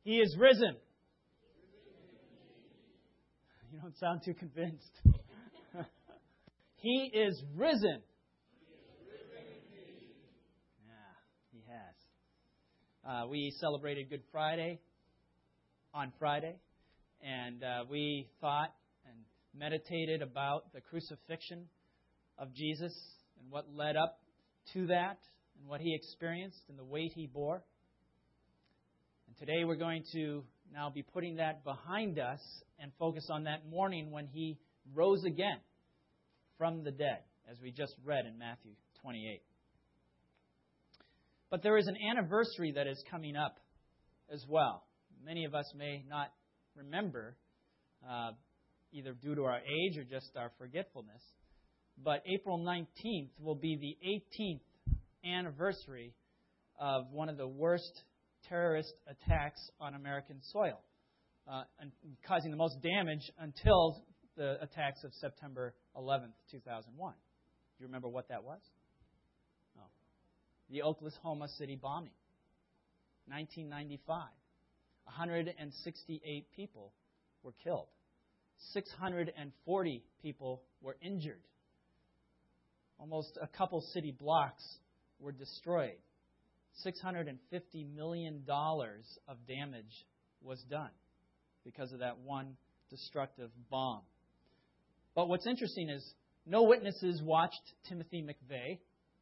He is risen. You don't sound too convinced. He is risen. Yeah, He has. We celebrated Good Friday on Friday, and we thought and meditated about the crucifixion of Jesus and what led up to that and what He experienced and the weight He bore. And today we're going to now be putting that behind us and focus on that morning when He rose again from the dead, as we just read in Matthew 28. But there is an anniversary that is coming up as well. Many of us may not remember, either due to our age or just our forgetfulness, but April 19th will be the 18th anniversary of one of the worst terrorist attacks on American soil, and causing the most damage until the attacks of September 11th, 2001. Do you remember what that was? No. The Oklahoma City bombing, 1995. 168 people were killed. 640 people were injured. Almost a couple city blocks were destroyed. $650 million of damage was done because of that one destructive bomb. But what's interesting is no witnesses watched Timothy McVeigh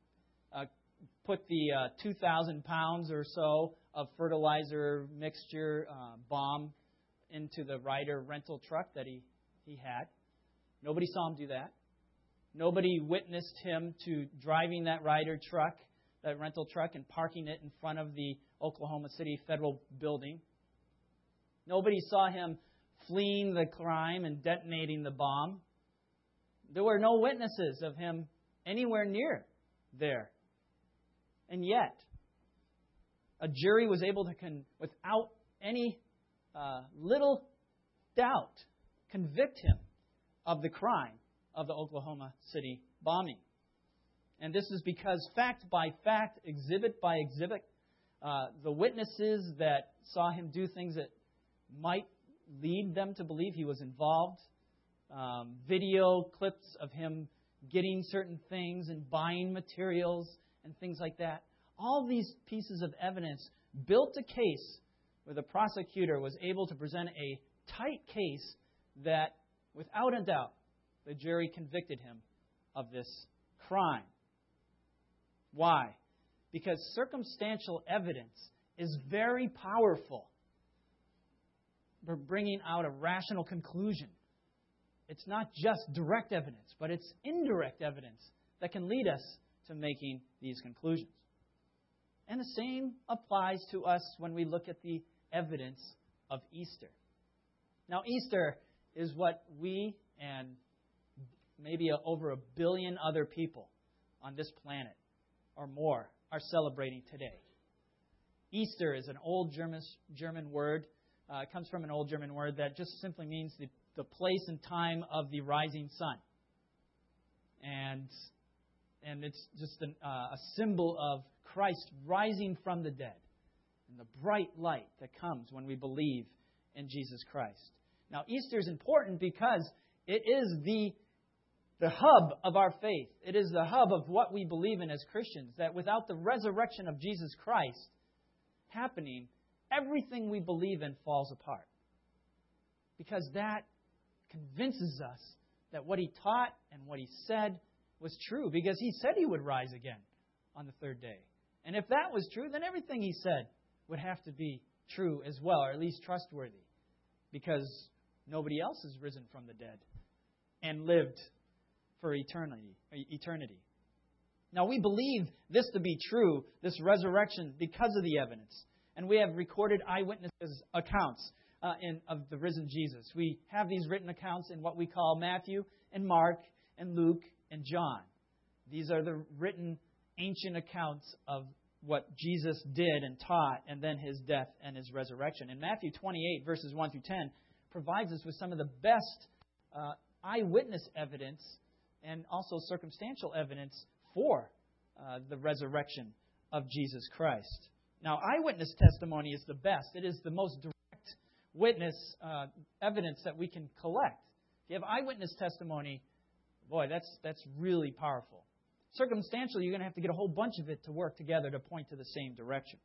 put the 2,000 pounds or so of fertilizer mixture bomb into the Ryder rental truck that he had. Nobody saw him do that. Nobody witnessed him to driving that Ryder truck, that rental truck, and parking it in front of the Oklahoma City Federal Building. Nobody saw him fleeing the crime and detonating the bomb. There were no witnesses of him anywhere near there. And yet, a jury was able to, without any little doubt, convict him of the crime of the Oklahoma City bombing. And this is because fact by fact, exhibit by exhibit, the witnesses that saw him do things that might lead them to believe he was involved, video clips of him getting certain things and buying materials and things like that. All these pieces of evidence built a case where the prosecutor was able to present a tight case that, without a doubt, the jury convicted him of this crime. Why? Because circumstantial evidence is very powerful for bringing out a rational conclusion. It's not just direct evidence, but it's indirect evidence that can lead us to making these conclusions. And the same applies to us when we look at the evidence of Easter. Now, Easter is what we and maybe over 1 billion other people on this planet or more are celebrating today. Easter is an old German word. It comes from an old German word that just simply means the place and time of the rising sun. And it's just a symbol of Christ rising from the dead and the bright light that comes when we believe in Jesus Christ. Now, Easter is important because it is the hub of our faith. It is the hub of what we believe in as Christians, that without the resurrection of Jesus Christ happening, everything we believe in falls apart. Because that convinces us that what He taught and what He said was true, because He said He would rise again on the third day. And if that was true, then everything He said would have to be true as well, or at least trustworthy, because nobody else has risen from the dead and lived for eternity. Now, we believe this to be true, this resurrection, because of the evidence. And we have recorded eyewitnesses accounts of the risen Jesus. We have these written accounts in what we call Matthew and Mark and Luke and John. These are the written ancient accounts of what Jesus did and taught, and then His death and His resurrection. And Matthew 28, verses 1 through 10, provides us with some of the best eyewitness evidence and also circumstantial evidence for the resurrection of Jesus Christ. Now, eyewitness testimony is the best. It is the most direct witness evidence that we can collect. If you have eyewitness testimony, boy, that's really powerful. Circumstantially, you're going to have to get a whole bunch of it to work together to point to the same direction.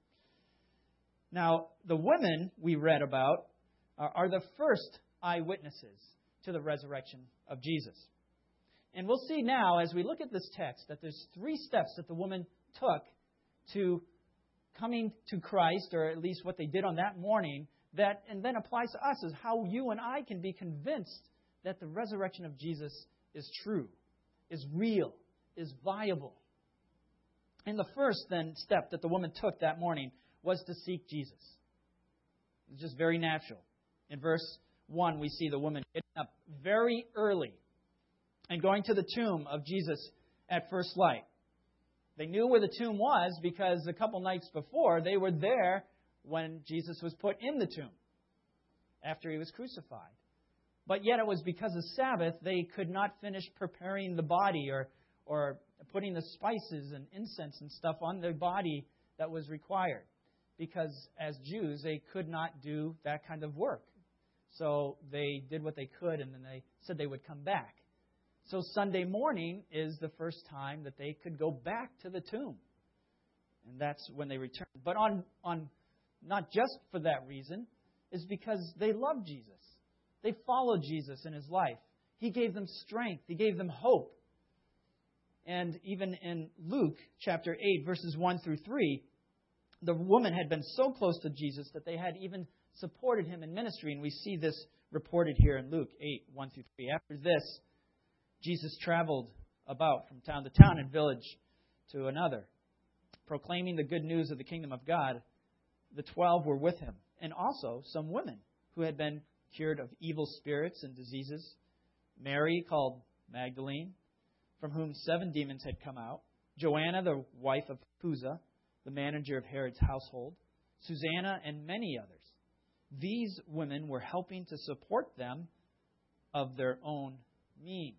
Now, the women we read about are the first eyewitnesses to the resurrection of Jesus. And we'll see now, as we look at this text, that there's 3 steps that the woman took to coming to Christ, or at least what they did on that morning, that and then applies to us, is how you and I can be convinced that the resurrection of Jesus is true, is real, is viable. And the first then step that the woman took that morning was to seek Jesus. It's just very natural. In verse 1, we see the woman getting up very early and going to the tomb of Jesus at first light. They knew where the tomb was because a couple nights before they were there when Jesus was put in the tomb after he was crucified. But yet it was because of Sabbath they could not finish preparing the body or putting the spices and incense and stuff on their body that was required. Because as Jews, they could not do that kind of work. So they did what they could, and then they said they would come back. So Sunday morning is the first time that they could go back to the tomb. And that's when they returned. But on not just for that reason, is because they loved Jesus. They followed Jesus in his life. He gave them strength. He gave them hope. And even in Luke chapter 8, verses 1 through 3, the woman had been so close to Jesus that they had even supported him in ministry. And we see this reported here in Luke 8, 1 through 3. After this, Jesus traveled about from town to town and village to another, proclaiming the good news of the kingdom of God. The 12 were with him, and also some women who had been cured of evil spirits and diseases. Mary, called Magdalene, from whom 7 demons had come out. Joanna, the wife of Chuza, the manager of Herod's household. Susanna, and many others. These women were helping to support them of their own means.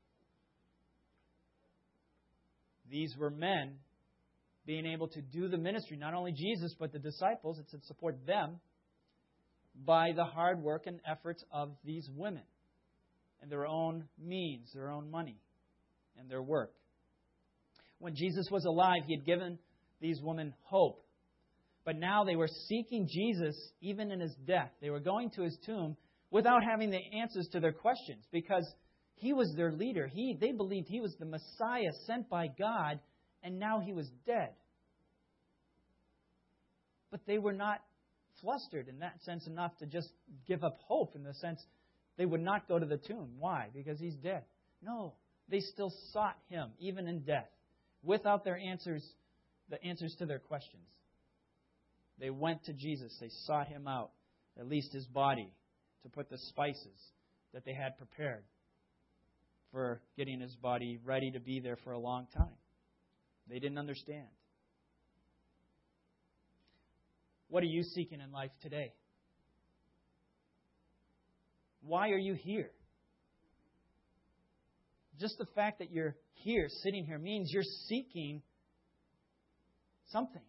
These were men being able to do the ministry, not only Jesus, but the disciples. It said support them by the hard work and efforts of these women and their own means, their own money, and their work. When Jesus was alive, he had given these women hope. But now they were seeking Jesus even in his death. They were going to his tomb without having the answers to their questions because he was their leader. They believed he was the Messiah sent by God, and now he was dead. But they were not flustered in that sense enough to just give up hope in the sense they would not go to the tomb. Why? Because he's dead. No, they still sought him even in death without their answers, the answers to their questions. They went to Jesus. They sought him out, at least his body, to put the spices that they had prepared for getting his body ready to be there for a long time. They didn't understand. What are you seeking in life today? Why are you here? Just the fact that you're here, sitting here, means you're seeking something.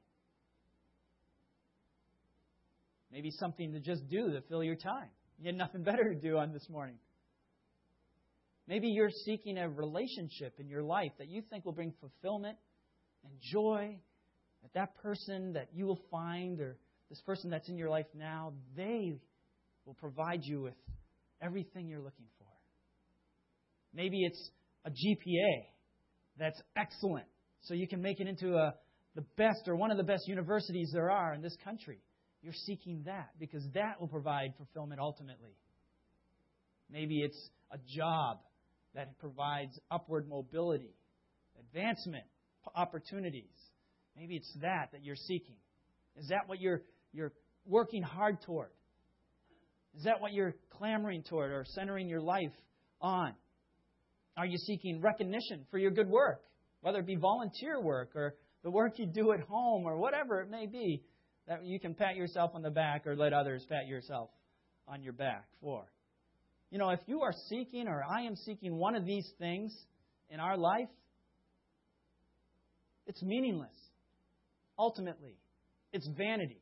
Maybe something to just do to fill your time. You had nothing better to do on this morning. Maybe you're seeking a relationship in your life that you think will bring fulfillment and joy. That person that you will find, or this person that's in your life now, they will provide you with everything you're looking for. Maybe it's a GPA that's excellent, so you can make it into the best or one of the best universities there are in this country. You're seeking that because that will provide fulfillment ultimately. Maybe it's a job that provides upward mobility, advancement, opportunities. Maybe it's that you're seeking. Is that what you're working hard toward? Is that what you're clamoring toward or centering your life on? Are you seeking recognition for your good work, whether it be volunteer work or the work you do at home or whatever it may be, that you can pat yourself on the back or let others pat yourself on your back for? You know, if you are seeking, or I am seeking, one of these things in our life, it's meaningless, ultimately. It's vanity.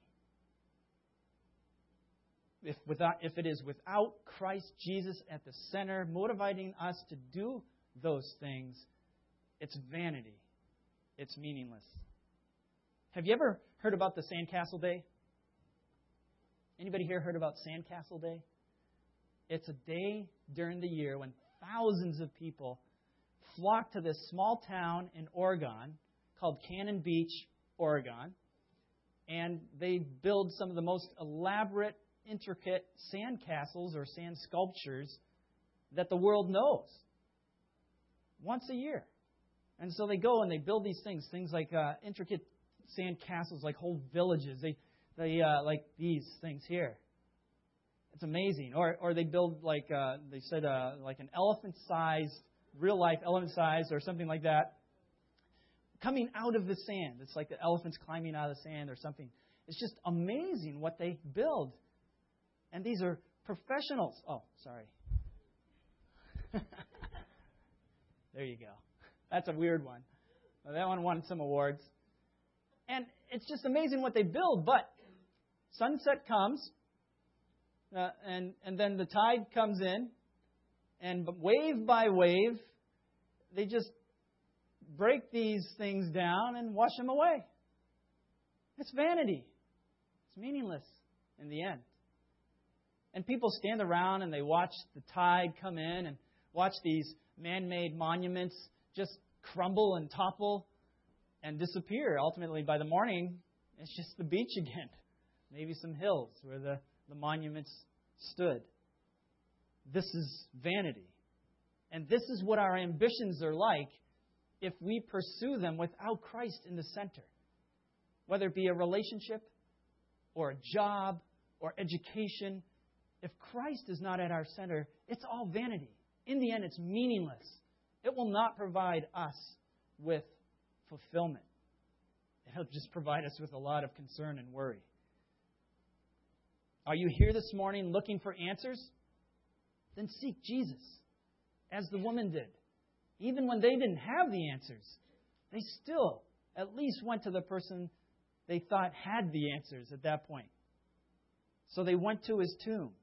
If it is without Christ Jesus at the center, motivating us to do those things, it's vanity. It's meaningless. Have you ever heard about the Sandcastle Day? Anybody here heard about Sandcastle Day? It's a day during the year when thousands of people flock to this small town in Oregon called Cannon Beach, Oregon, and they build some of the most elaborate, intricate sand castles or sand sculptures that the world knows. Once a year. And so they go and they build these things like intricate sand castles, like whole villages. They like these things here. It's amazing. Or they build like they said like an elephant-sized, real-life elephant-sized or something like that, coming out of the sand. It's like the elephants climbing out of the sand or something. It's just amazing what they build. And these are professionals. Oh, sorry. There you go. That's a weird one. Well, that one won some awards. And it's just amazing what they build. But sunset comes, and then the tide comes in, and wave by wave, they just break these things down and wash them away. It's vanity. It's meaningless in the end. And people stand around and they watch the tide come in and watch these man-made monuments just crumble and topple and disappear. Ultimately, by the morning, it's just the beach again. Maybe some hills where the monuments stood. This is vanity. And this is what our ambitions are like if we pursue them without Christ in the center. Whether it be a relationship or a job or education, if Christ is not at our center, it's all vanity. In the end, it's meaningless. It will not provide us with fulfillment. It'll just provide us with a lot of concern and worry. Are you here this morning looking for answers? Then seek Jesus, as the woman did. Even when they didn't have the answers, they still at least went to the person they thought had the answers at that point. So they went to his tomb,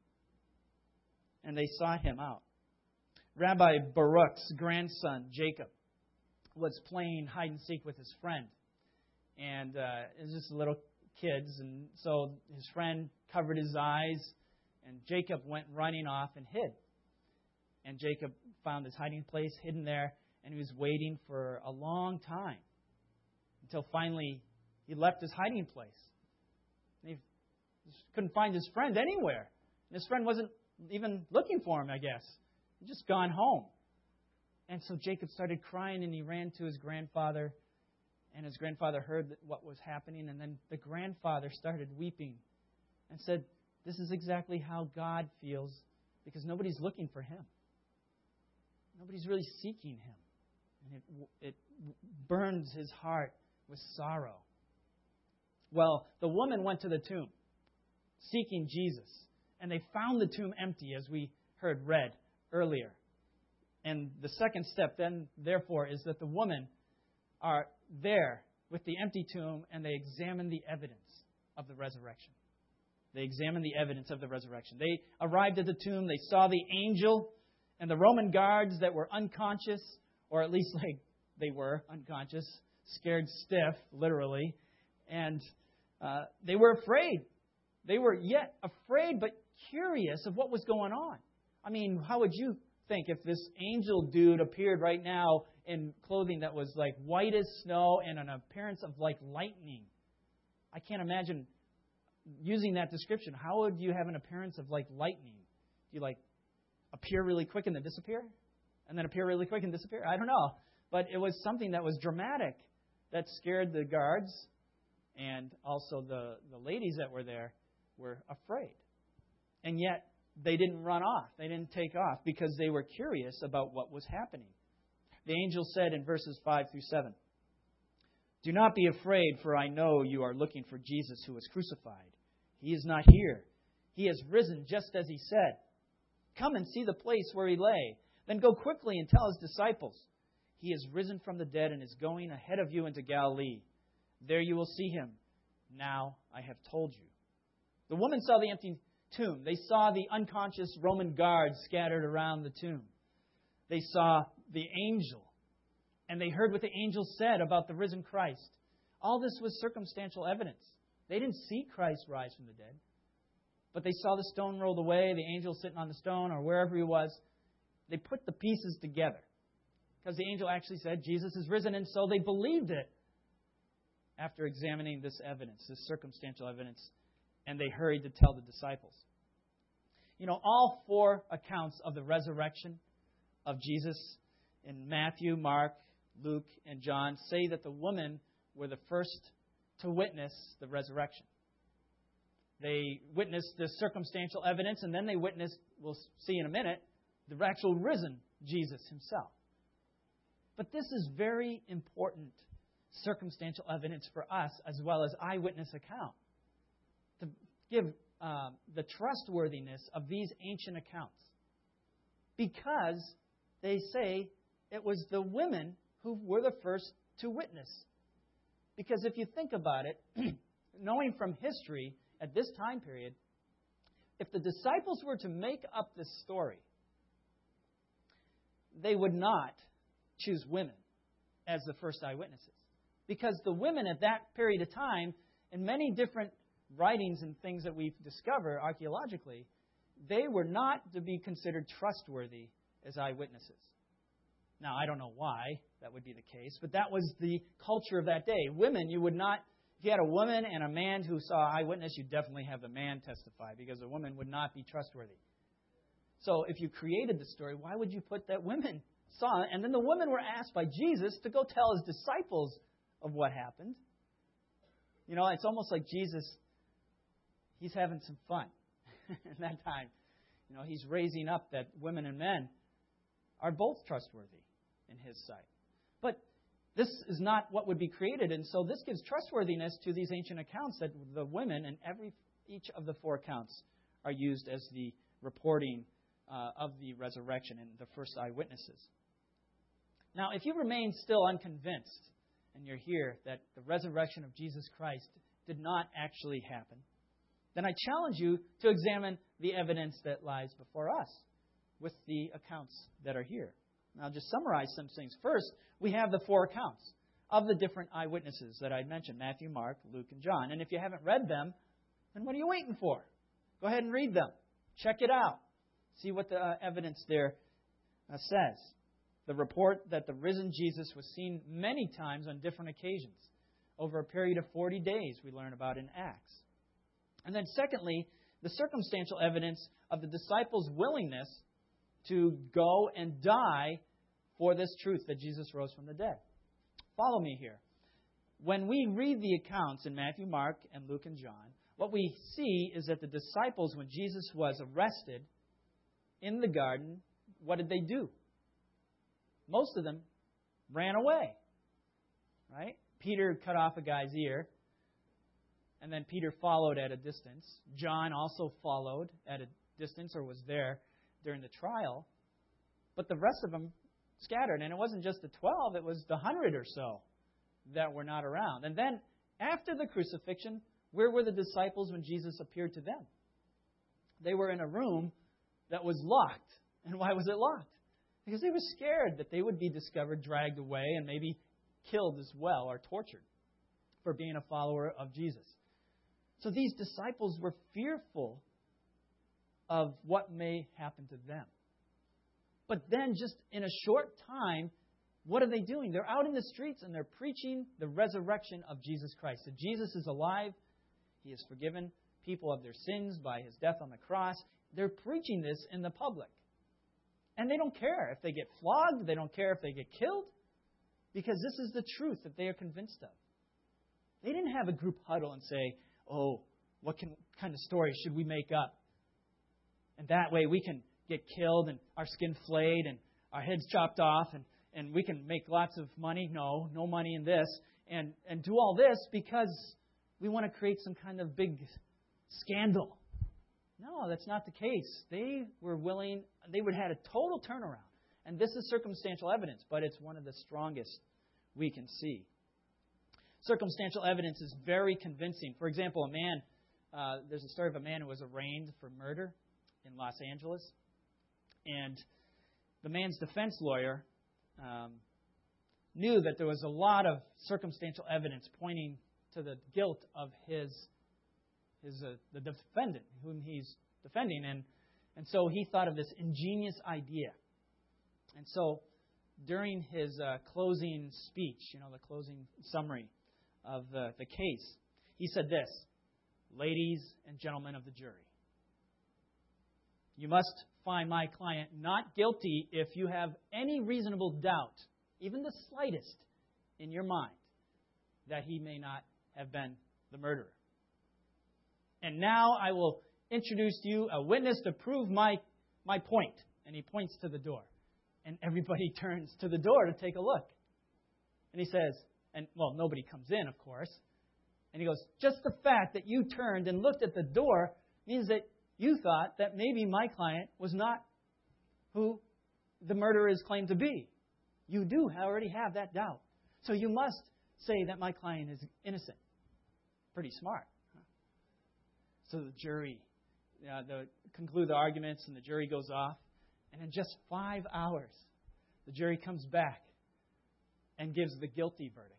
and they sought him out. Rabbi Baruch's grandson, Jacob, was playing hide and seek with his friend. And it was just little kids. And so his friend covered his eyes, and Jacob went running off and hid. And Jacob found his hiding place hidden there, and he was waiting for a long time until finally he left his hiding place. And he couldn't find his friend anywhere. And his friend wasn't even looking for him, I guess. He'd just gone home. And so Jacob started crying, and he ran to his grandfather. And his grandfather heard what was happening. And then the grandfather started weeping and said, "This is exactly how God feels, because nobody's looking for him. Nobody's really seeking him." And it burns his heart with sorrow. Well, the woman went to the tomb, seeking Jesus. And they found the tomb empty, as we read earlier. And the second step then, therefore, is that the women are there with the empty tomb, and they examine the evidence of the resurrection. They examined the evidence of the resurrection. They arrived at the tomb. They saw the angel and the Roman guards that were unconscious, or at least like they were unconscious, scared stiff, literally. And they were afraid. They were yet afraid but curious of what was going on. I mean, how would you think if this angel dude appeared right now in clothing that was like white as snow and an appearance of like lightning? I can't imagine using that description. How would you have an appearance of like lightning? Do you like appear really quick and then disappear? And then appear really quick and disappear? I don't know. But it was something that was dramatic that scared the guards, and also the ladies that were there were afraid. And yet they didn't run off. They didn't take off because they were curious about what was happening. The angel said in verses 5 through 7, "Do not be afraid, for I know you are looking for Jesus who was crucified. He is not here. He has risen just as he said. Come and see the place where he lay. Then go quickly and tell his disciples, he is risen from the dead and is going ahead of you into Galilee. There you will see him. Now I have told you. The woman saw the empty tomb. They saw the unconscious Roman guards scattered around the tomb. They saw the angel. And they heard what the angel said about the risen Christ. All this was circumstantial evidence. They didn't see Christ rise from the dead. But they saw the stone rolled away, the angel sitting on the stone, or wherever he was. They put the pieces together. Because the angel actually said, Jesus is risen, and so they believed it after examining this evidence, this circumstantial evidence, and they hurried to tell the disciples. You know, all four accounts of the resurrection of Jesus in Matthew, Mark, Luke, and John say that the women were the first to witness the resurrection. They witnessed the circumstantial evidence, and then they witnessed, we'll see in a minute, the actual risen Jesus himself. But this is very important circumstantial evidence for us as well as eyewitness account to give the trustworthiness of these ancient accounts. Because they say it was the women who were the first to witness. Because if you think about it, knowing from history at this time period, if the disciples were to make up this story, they would not choose women as the first eyewitnesses. Because the women at that period of time, in many different writings and things that we discover archaeologically, they were not to be considered trustworthy as eyewitnesses. Now, I don't know why that would be the case, but that was the culture of that day. Women, you would not, if you had a woman and a man who saw an eyewitness, you'd definitely have the man testify because a woman would not be trustworthy. So if you created the story, why would you put that women saw it? And then the women were asked by Jesus to go tell his disciples of what happened. You know, it's almost like Jesus, he's having some fun in that time. You know, he's raising up that women and men are both trustworthy in his sight. But this is not what would be created, and so this gives trustworthiness to these ancient accounts that the women in each of the four accounts are used as the reporting of the resurrection and the first eyewitnesses. Now, if you remain still unconvinced, and you're here, that the resurrection of Jesus Christ did not actually happen, then I challenge you to examine the evidence that lies before us with the accounts that are here. And I'll just summarize some things. First, we have the four accounts of the different eyewitnesses that I mentioned, Matthew, Mark, Luke, and John. And if you haven't read them, then what are you waiting for? Go ahead and read them. Check it out. See what the evidence there says. The report that the risen Jesus was seen many times on different occasions over a period of 40 days, we learn about in Acts. And then secondly, the circumstantial evidence of the disciples' willingness to go and die for this truth that Jesus rose from the dead. Follow me here. When we read the accounts in Matthew, Mark, and Luke, and John, what we see is that the disciples, when Jesus was arrested in the garden, what did they do? Most of them ran away. Right? Peter cut off a guy's ear, and then Peter followed at a distance. John also followed at a distance or was there during the trial. But the rest of them scattered. And it wasn't just the 12, it was the 100 or so that were not around. And then after the crucifixion, where were the disciples when Jesus appeared to them? They were in a room that was locked. And why was it locked? Because they were scared that they would be discovered, dragged away, and maybe killed as well or tortured for being a follower of Jesus. So these disciples were fearful of what may happen to them. But then just in a short time, what are they doing? They're out in the streets and they're preaching the resurrection of Jesus Christ. That Jesus is alive. He has forgiven people of their sins by his death on the cross. They're preaching this in the public. And they don't care if they get flogged. They don't care if they get killed. Because this is the truth that they are convinced of. They didn't have a group huddle and say, oh, what kind of story should we make up? And that way we can get killed and our skin flayed and our heads chopped off and we can make lots of money. No money in this. And do all this because we want to create some kind of big scandal. No, that's not the case. They were willing, they would have had a total turnaround. And this is circumstantial evidence, but it's one of the strongest we can see. Circumstantial evidence is very convincing. For example, there's a story of a man who was arraigned for murder in Los Angeles. And the man's defense lawyer knew that there was a lot of circumstantial evidence pointing to the guilt of the defendant whom he's defending. And so he thought of this ingenious idea. And so during his closing speech, the closing summary of the case, he said this: "Ladies and gentlemen of the jury, you must find my client not guilty if you have any reasonable doubt, even the slightest, in your mind that he may not have been the murderer. And now I will introduce to you a witness to prove my point." And he points to the door. And everybody turns to the door to take a look. And he says, nobody comes in, of course. And he goes, "Just the fact that you turned and looked at the door means that you thought that maybe my client was not who the murderer is claimed to be. You do already have that doubt. So you must say that my client is innocent." Pretty smart. Huh? So the jury conclude the arguments, and the jury goes off. And in just 5 hours, the jury comes back and gives the guilty verdict.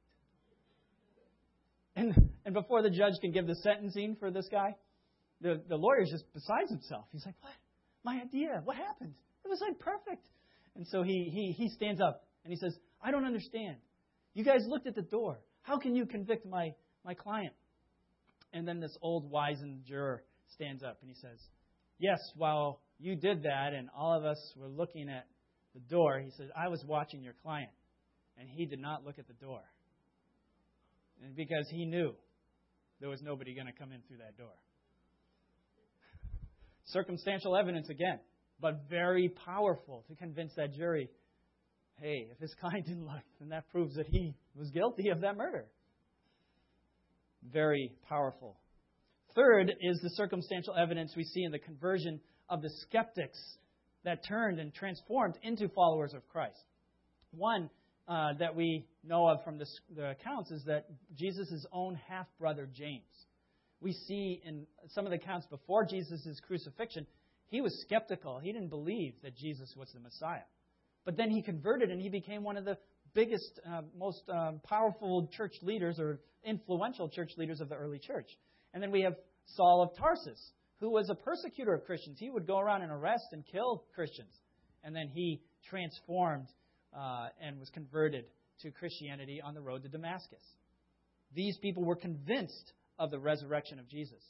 And before the judge can give the sentencing for this guy, the lawyer's just besides himself. He's like, "What? My idea? What happened? It was perfect." And so he stands up and he says, "I don't understand. You guys looked at the door. How can you convict my client?" And then this old wizened juror stands up and he says, "Yes, while you did that and all of us were looking at the door," he says, "I was watching your client and he did not look at the door. And because he knew there was nobody going to come in through that door." Circumstantial evidence again, but very powerful to convince that jury, hey, if his client didn't look, then that proves that he was guilty of that murder. Very powerful. Third is the circumstantial evidence we see in the conversion of the skeptics that turned and transformed into followers of Christ. One that we know of from the accounts is that Jesus' own half-brother James. We see in some of the accounts before Jesus' crucifixion, he was skeptical. He didn't believe that Jesus was the Messiah. But then he converted and he became one of the biggest, most powerful church leaders or influential church leaders of the early church. And then we have Saul of Tarsus, who was a persecutor of Christians. He would go around and arrest and kill Christians. And then he transformed and was converted to Christianity on the road to Damascus. These people were convinced of the resurrection of Jesus.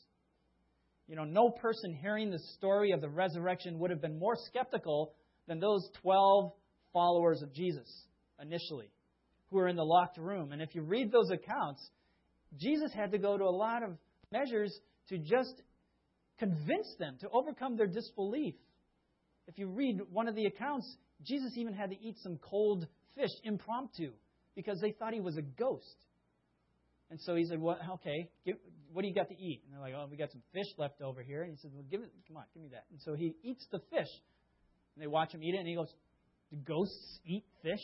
No person hearing the story of the resurrection would have been more skeptical than those 12 followers of Jesus initially, who were in the locked room. And if you read those accounts, Jesus had to go to a lot of measures to just convince them, to overcome their disbelief. If you read one of the accounts, Jesus even had to eat some cold fish impromptu because they thought he was a ghost. And so he said, "What do you got to eat?" And they're like, "Oh, we got some fish left over here." And he said, "Well, give me that." And so he eats the fish. And they watch him eat it, and he goes, "Do ghosts eat fish?"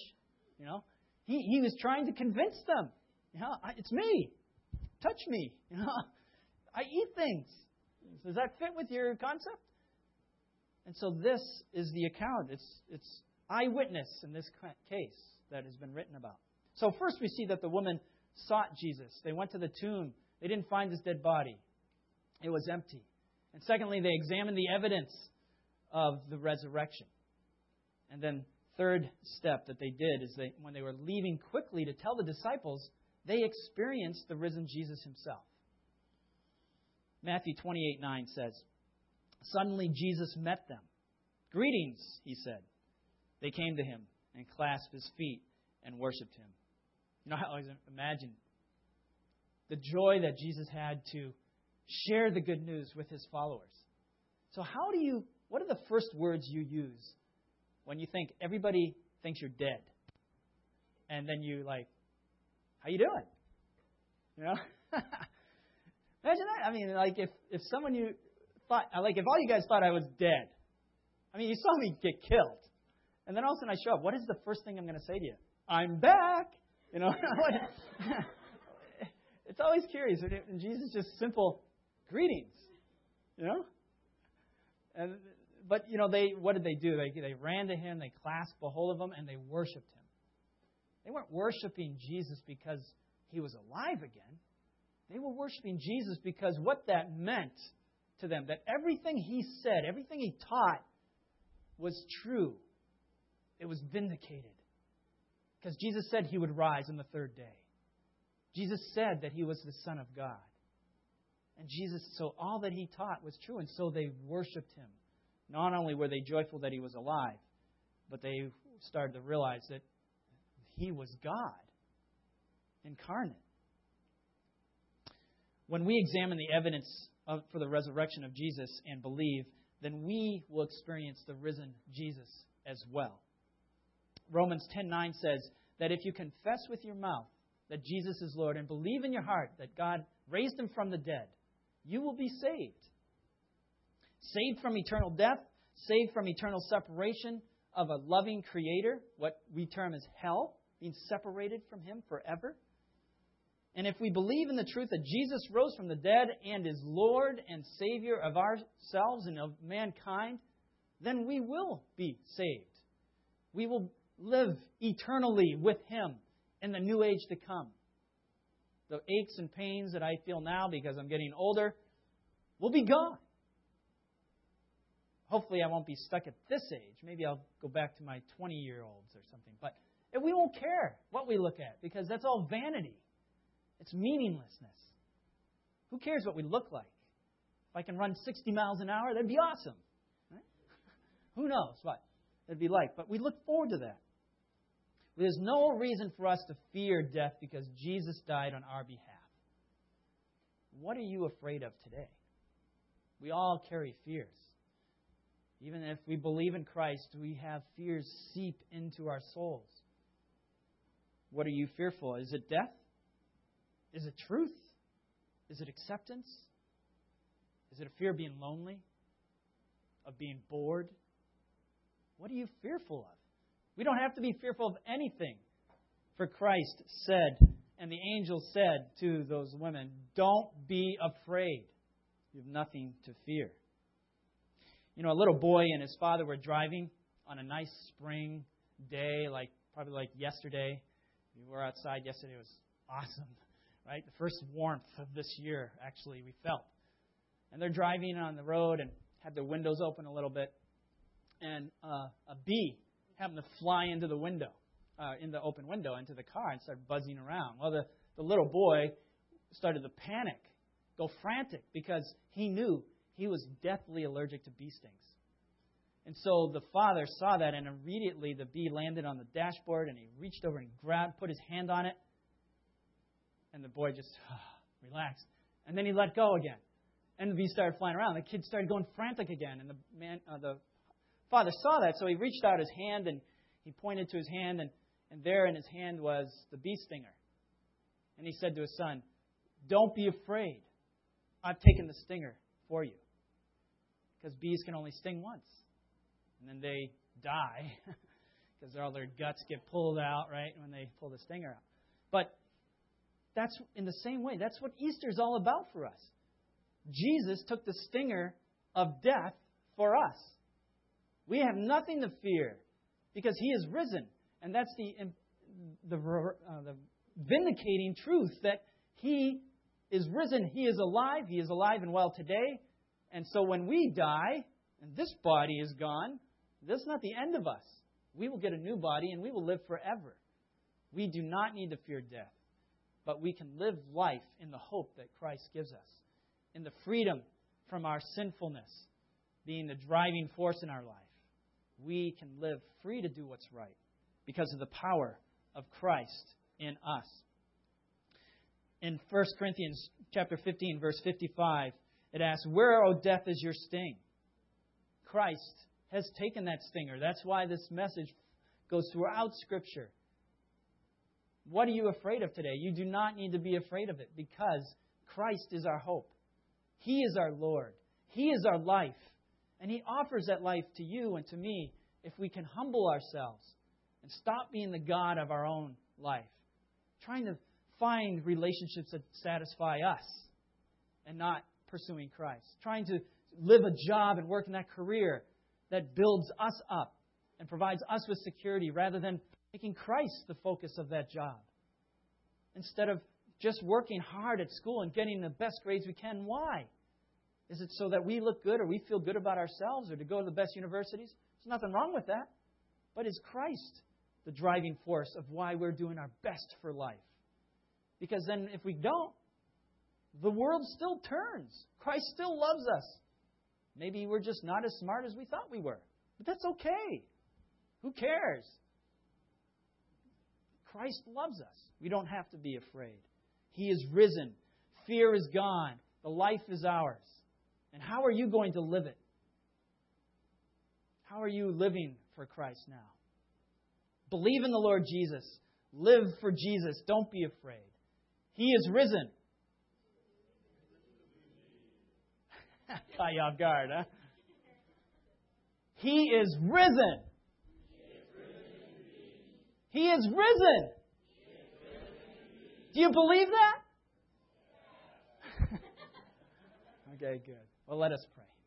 He was trying to convince them. It's me. Touch me. I eat things. Does that fit with your concept? And so this is the account. It's eyewitness in this case that has been written about. So first we see that the woman sought Jesus. They went to the tomb. They didn't find his dead body. It was empty. And secondly, they examined the evidence of the resurrection. And then third step that they did is when they were leaving quickly to tell the disciples, they experienced the risen Jesus himself. Matthew 28:9 says, "Suddenly Jesus met them. 'Greetings,' he said. They came to him and clasped his feet and worshipped him." I always imagine the joy that Jesus had to share the good news with his followers. So what are the first words you use when you think everybody thinks you're dead? And then you "How you doing?" Imagine that. If someone you thought, if all you guys thought I was dead. You saw me get killed. And then all of a sudden I show up. What is the first thing I'm going to say to you? "I'm back." It's always curious. And Jesus just simple greetings, you know? But what did they do? They ran to him, they clasped a hold of him, and they worshipped him. They weren't worshiping Jesus because he was alive again. They were worshiping Jesus because what that meant to them, that everything he said, everything he taught was true. It was vindicated. Because Jesus said he would rise on the third day. Jesus said that he was the Son of God. And so all that he taught was true, and so they worshipped him. Not only were they joyful that he was alive, but they started to realize that he was God incarnate. When we examine the evidence for the resurrection of Jesus and believe, then we will experience the risen Jesus as well. Romans 10:9 says that if you confess with your mouth that Jesus is Lord and believe in your heart that God raised him from the dead, you will be saved. Saved from eternal death, saved from eternal separation of a loving Creator, what we term as hell, being separated from him forever. And if we believe in the truth that Jesus rose from the dead and is Lord and Savior of ourselves and of mankind, then we will be saved. We will live eternally with him in the new age to come. The aches and pains that I feel now because I'm getting older will be gone. Hopefully I won't be stuck at this age. Maybe I'll go back to my 20-year-olds or something. But we won't care what we look at because that's all vanity. It's meaninglessness. Who cares what we look like? If I can run 60 miles an hour, that'd be awesome. Right? Who knows what it'd be like. But we look forward to that. There's no reason for us to fear death because Jesus died on our behalf. What are you afraid of today? We all carry fears. Even if we believe in Christ, we have fears seep into our souls. What are you fearful? Is it death? Is it truth? Is it acceptance? Is it a fear of being lonely? Of being bored? What are you fearful of? We don't have to be fearful of anything. For Christ said, and the angel said to those women, don't be afraid. You have nothing to fear. A little boy and his father were driving on a nice spring day, probably like yesterday. We were outside yesterday. It was awesome, right? The first warmth of this year, actually, we felt. And they're driving on the road and had their windows open a little bit. And a bee happened to fly into the window, in the open window, into the car and start buzzing around. Well, the little boy started to panic, go frantic, because he knew he was deathly allergic to bee stings. And so the father saw that, and immediately the bee landed on the dashboard, and he reached over and put his hand on it. And the boy just relaxed. And then he let go again. And the bee started flying around. The kid started going frantic again. And the father saw that, so he reached out his hand, and he pointed to his hand, and there in his hand was the bee stinger. And he said to his son, don't be afraid. I've taken the stinger for you. Because bees can only sting once. And then they die because all their guts get pulled out, right, when they pull the stinger out. But that's in the same way. That's what Easter is all about for us. Jesus took the stinger of death for us. We have nothing to fear because He is risen. And that's the vindicating truth that He is risen. He is alive. He is alive and well today. And so when we die, and this body is gone, this is not the end of us. We will get a new body and we will live forever. We do not need to fear death, but we can live life in the hope that Christ gives us, in the freedom from our sinfulness being the driving force in our life. We can live free to do what's right because of the power of Christ in us. In 1 Corinthians chapter 15, verse 55, it asks, where, O death, is your sting? Christ has taken that stinger. That's why this message goes throughout Scripture. What are you afraid of today? You do not need to be afraid of it because Christ is our hope. He is our Lord. He is our life. And He offers that life to you and to me if we can humble ourselves and stop being the God of our own life, trying to find relationships that satisfy us and not pursuing Christ. Trying to live a job and work in that career that builds us up and provides us with security rather than making Christ the focus of that job. Instead of just working hard at school and getting the best grades we can. Why? Is it so that we look good or we feel good about ourselves or to go to the best universities? There's nothing wrong with that. But is Christ the driving force of why we're doing our best for life? Because then if we don't, the world still turns. Christ still loves us. Maybe we're just not as smart as we thought we were. But that's okay. Who cares? Christ loves us. We don't have to be afraid. He is risen. Fear is gone. The life is ours. And how are you going to live it? How are you living for Christ now? Believe in the Lord Jesus. Live for Jesus. Don't be afraid. He is risen. Caught you off guard, huh? He is risen. He is risen. Do you believe that? Okay, good. Well, let us pray.